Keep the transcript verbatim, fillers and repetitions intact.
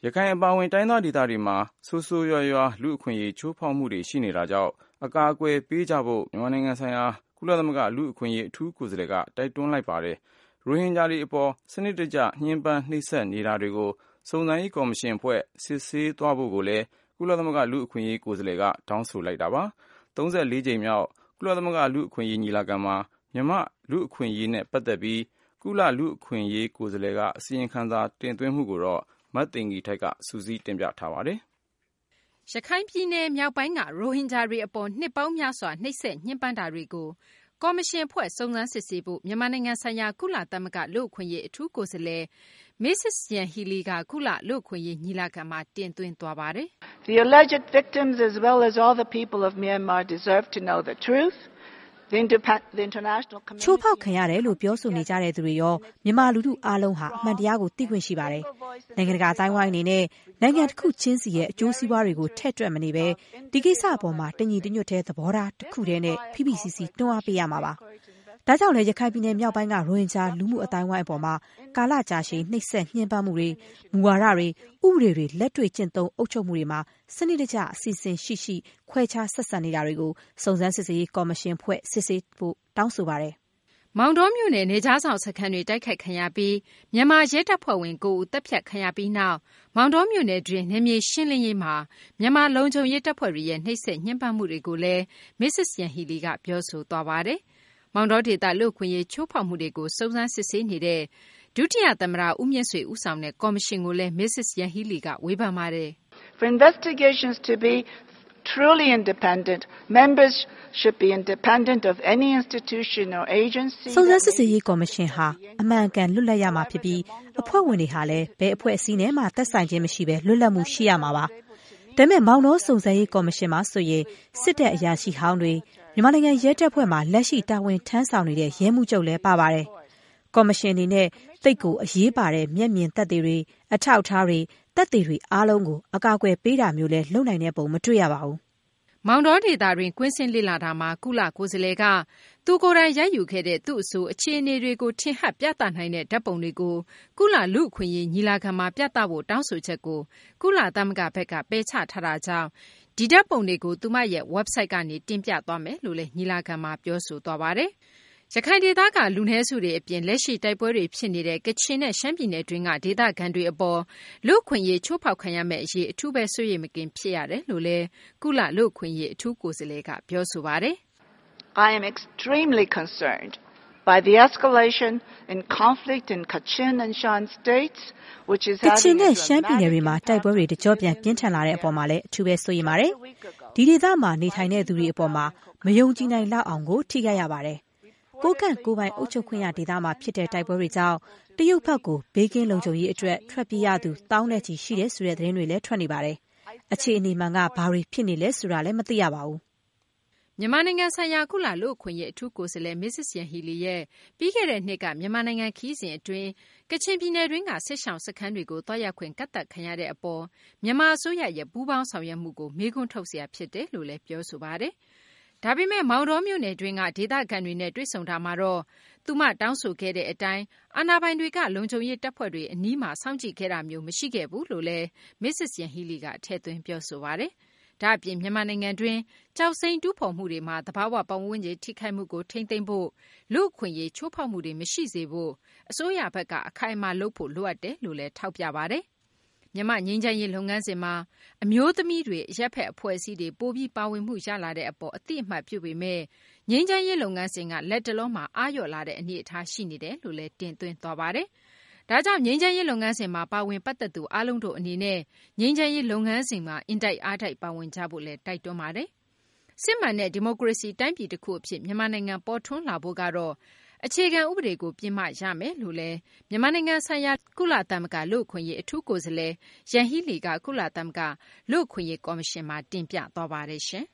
ရခိုင်အပါအဝင်တိုင်းသားဒေသတွေမှာဆိုးဆိုးရွားရွားလူ့အခွင့်အရေးချိုးဖောက်မှုတွေရှိနေတာကြောင့်အကာအကွယ်ပေးကြဖို့မြန်မာနိုင်ငံဆိုင်ရာကုလသမဂ္ဂလူ့အခွင့်အရေးအထူးကိုယ်စားလှယ်ကတိုက်တွန်းလိုက်ပါတယ်။ရိုဟင်ဂျာတွေအပေါ်စနစ်တကျညှဉ်းပန်းနှိပ်စက်နေတာတွေကိုစုံစမ်းရေးကော်မရှင်ဖွဲ့စစ်ဆေးသွားဖို့ကိုလည်းကုလသမဂ္ဂလူ့အခွင့်အရေးကိုယ်စားလှယ်ကတောင်းဆိုလိုက်တာပါ။သုံးဆယ့်လေးကြိမ်မြောက်ကုလသမဂ္ဂလူ့အခွင့်အရေးညီလာခံမှာမြန်မာလူ့အခွင့်အရေးနဲ့ပတ်သက်ပြီးကုလလူ့အခွင့်အရေးကိုယ်စားလှယ်ကအစီရင်ခံစာတင်သွင်းမှုကိုတော့မတ်သိင်္ဂီထိုက်ကစူးစီးတင်ပြထားပါတယ်။ရခိုင်ပြည်နယ်မြောက်ပိုင်းကရိုဟင်ဂျာတွေအပေါ်နှစ်ပေါင်းများစွာနှိပ်စက်ညှဉ်းပန်းတာတွေကိုကော်မရှင်ဖွဲ့စုံစမ်းစစ်ဆေးဖို့မြန်မာနိုင်ငံဆိုင်ရာကုလသမဂ္ဂလူ့အခွင့်အရေးအထူးကိုယ်စားလှယ် Missus Yanghee Lee ကကုလလူ့အခွင့်အရေးညီလာခံမှာတင်သွင်းသွားပါတယ်။ The alleged victims as well as all the people of Myanmar deserve to know the truth. ချိုးဖောက်ခံရတယ်လို့ပြောဆိုနေကြတဲ့သူတွေရောမြန်မာလူထုအားလုံးဟာအမှန်တရားကိုသိခွင့်ရှိပါတယ်။နိုင်ငံတကာအတိုင်းဝိုင်းအနေနဲ့နိုင်ငံတစ်ခုချင်းစီရဲ့အကျိုးစီးပွားတွေကိုထည့်တွက်မနေပဲဒီကိစ္စအပေါ်မှာတညီတညွတ်တဲ့သဘောထားတစ်ခုတည်းနဲ့ဖိဖိစီစီတွန်းအားပေးရမှာပါ။ဒါကြောင့်လည်းရခိုင်ပြည်နယ်မြောက်ပိုင်းကရိုဟင်ဂျာလူမှုအတိုင်းဝိုင်းအပေါ်မှာကာလကြာရှည်နှိပ်စက်ညှဉ်းပန်းမှုတွေမူဝါဒတွေဥပဒေတွေလက်တွေ့ကျင့်သုံးအုပ်ချုပ်မှုတွေမှာစနစ်တကျအစီအစဉ်ရှိရှိခွဲခြားဆက်ဆံနေတာတွေကိုစုံစမ်းစစ်ဆေးရေးကော်မရှင်ဖွဲ့စစ်ဆေးဖို့တောင်းဆိုပါတယ်။မောင်တောမြို့နယ်နေကြားဆောင်စခန်းတွေတိုက်ခိုက်ခံရပြီးမြန်မာရဲတပ်ဖွဲ့ဝင်ကိုဦးတပ်ဖြတ်ခံရပြီးနောက်မောင်တောမြို့နယ်တွင်နေမြေရှင်းလင်းရေးမှာမြန်မာလုံခြုံရေးတပ်ဖွဲ့တွေရဲ့နှိပ်စက်ညှဉ်းပန်းမှုတွေကိုလည်း Missus Yanghee Lee ကပြောဆိုသွားပါတယ်။မောင်တောဒေသလူ့အခွင့်အရေးချိုးဖောက်မှုတွေကိုစုံစမ်းစစ်ဆေးနေတဲ့ဒုတိယသမ္မတဦးမြင့်ဆွေဦးဆောင်တဲ့ကော်မရှင်ကိုလည်း Missus Yanghee Lee ကဝေဖန်ပါတယ်။ For investigations to be truly independent, members should be independent of any institution or agency. စုံစမ်းစစ်ဆေးရေးကော်မရှင်ဟာအမှန်ကန်လွတ်လပ်ရမှာဖြစ်ပြီးအဖွဲ့ဝင်တွေဟာလည်းဘယ်အဖွဲ့အစည်းနဲ့မှသက်ဆိုင်ခြင်းမရှိဘဲလွတ်လပ်မှုရှိရမှာပါ။ဒါပေမဲ့မောင်တောစုံစမ်းရေးကော်မရှင်မှာဆိုရင်စစ်တပ်အရာရှိဟောင်းတွေမြန်မာနိုင်ငံရဲတပ်ဖွဲ့မှာလက်ရှိတာဝန်ထမ်းဆောင်နေတဲ့ရဲမှုချုပ်လည်းပါပါတယ်။ကော်မရှင်အနေနဲ့တိတ်ကိုအရေးပါတဲ့မျက်မြင်သက်သေတွေအထောက်အထားတွေသက်သေတွေအားလုံးကိုအကာအကွယ်ပေးတာမျိုးလဲလုပ်နိုင်တဲ့ပုံမတွေ့ရပါဘူး။မောင်တောဒေသတွင်ကွင်းစင်လေ့လာတာမှာကုလကိုယ်စားလှယ်ကသူကိုယ်တိုင်ရိုက်ယူခဲ့တဲ့သူ့အဆိုအခြေအနေတွေကိုထင်ဟပ်ပြသနိုင်တဲ့ဓာတ်ပုံတွေကိုကုလလူ့အခွင့်အရေးညီလာခံမှာပြသဖို့တောင်းဆိုချက်ကိုကုလသမဂ္ဂဘက်ကပယ်ချထားတာကြောင့်ဒီဓာတ်ပုံတွေကိုသူမရဲ့ website ကနေတင်ပြသွားမယ်လို့လည်းညီလာခံမှာပြောဆိုသွားပါတယ်။ရခိုင်ဒေသကလူနည်းစုတွေအပြင်လက်ရှိတိုက်ပွဲတွေဖြစ်နေတဲ့ကချင်နဲ့ရှမ်းပြည်နယ်တွင်းကဒေသခံတွေအပေါ်လူ့အခွင့်အရေးချိုးဖောက်ခံရမယ့်အရေးအထူးပဲစိုးရိမ်မကင်ဖြစ်ရတယ်လို့လည်းကုလလူ့အခွင့်အရေးအထူးကိုယ်စားလှယ်ကပြောဆိုပါတယ်။ I am extremely concerned by the escalation in conflict in Kachin and Shan states which is having ကချင်နဲ့ရှမ်းပြည်နယ်တွေမှာတိုက်ပွဲတွေတကြောပြန်ပြင်းထန်လာတဲ့အပေါ်မှာလည်းအထူးပဲစိုးရိမ်ပါတယ်။ဒီဒေသမှာနေထိုင်တဲ့သူတွေအပေါ်မှာမယုံကြည်နိုင်လောက်အောင်ကိုထိခိုက်ရပါတယ်။ကိုကန့်ကိုပိုင်အုပ်ချုပ်ခွင့်ရဒေသမှာဖြစ်တဲ့တိုက်ပွဲတွေကြောင့်တရုတ်ဘက်ကိုဘေးကင်းလုံခြုံရေးအတွက်ထွက်ပြေးရသူတောင်းတဲ့ချီရှိတဲ့ဆိုတဲ့သတင်းတွေလည်းထွက်နေပါတယ်။အခြေအနေမှန်ကဘာတွေဖြစ်နေလဲဆိုတာလည်းမသိရပါဘူး။မြန်မာနိုင်ငံဆိုင်ရာကုလလူ့အခွင့်အရေးအထူးကိုယ်စားလှယ် Missus Yanghee Lee ရဲ့ပြီးခဲ့တဲ့နှစ်ကမြန်မာနိုင်ငံခရီးစဉ်အတွင်းကချင်ပြည်နယ်တွင်းကစစ်ရှောင်စခန်းတွေကိုတွားရောက်ခွင့်ကန့်သတ်ခံရတဲ့အပေါ်မြန်မာအစိုးရရဲ့ပူးပေါင်းဆောင်ရွက်မှုကိုမေးခွန်းထုတ်စရာဖြစ်တယ်လို့လည်းပြောဆိုပါတယ်။ဒါပေမဲ့မောင်တောမြို့နယ်တွင်းကဒေသခံတွေနဲ့တွေ့ဆုံတာမှာတော့သူမတောင်းဆိုခဲ့တဲ့အတိုင်းအာဏာပိုင်တွေကလုံခြုံရေးတပ်ဖွဲ့တွေအနီးမှာစောင့်ကြည့်ခဲ့တာမျိုးမရှိခဲ့ဘူးလို့လည်း Missus Yanghee Lee ကထည့်သွင်းပြောဆိုပါတယ်။ဒါ့အပြင်မြန်မာနိုင်ငံတွင်းကြောက်စိမ်းတူးဖော်မှုတွေမှာသဘာဝပတ်ဝန်းကျင်ထိခိုက်မှုကိုထိမ့်သိမ်းဖို့လူ့အခွင့်အရေးချိုးဖောက်မှုတွေမရှိစေဖို့အစိုးရဘက်ကအခိုင်အမာလုပ်ဖို့လိုအပ်တယ်လို့လည်းထောက်ပြပါတယ်။မြန်မာငြိမ်းချမ်းရေးလုပ်ငန်းစဉ်မှာအမျိုးသမီးတွေအရက်ဖက်အဖွဲ့အစည်းတွေပိုပြီးပါဝင်မှုရလာတဲ့အပေါ်အသိအမှတ်ပြုပေမဲ့ငြိမ်းချမ်းရေးလုပ်ငန်းစဉ်ကလက်တလုံးမှာအာရုံလာတဲ့အနေအထားရှိနေတယ်လို့လည်းတင်သွင်းသွားပါတယ်။ဒါကြောင့်ငြိမ်းချမ်းရေးလုပ်ငန်းစဉ်မှာပါဝင်ပတ်သက်သူအားလုံးတို့အနေနဲ့ငြိမ်းချမ်းရေးလုပ်ငန်းစဉ်မှာအင်တိုက်အားတိုက်ပါဝင်ကြဖို့လည်းတိုက်တွန်းပါတယ်။စစ်မှန်တဲ့ဒီမိုကရေစီတိုင်းပြည်တစ်ခုအဖြစ်မြန်မာနိုင်ငံပေါ်ထွန်းလာဖို့ကတော့အခြေခံဥပဒေကိုပြင်မှရမယ်လို့လည်းမြန်မာနိုင်ငံဆိုင်ရာကုလသမဂ္ဂလူ့အခွင့်အရေးအထူးကိုယ်စားလှယ်Yanghee Leeကကုလသမဂ္ဂလူ့အခွင့်အရေးကော်မရှင်မှာတင်ပြသွားပါတယ်ရှင်။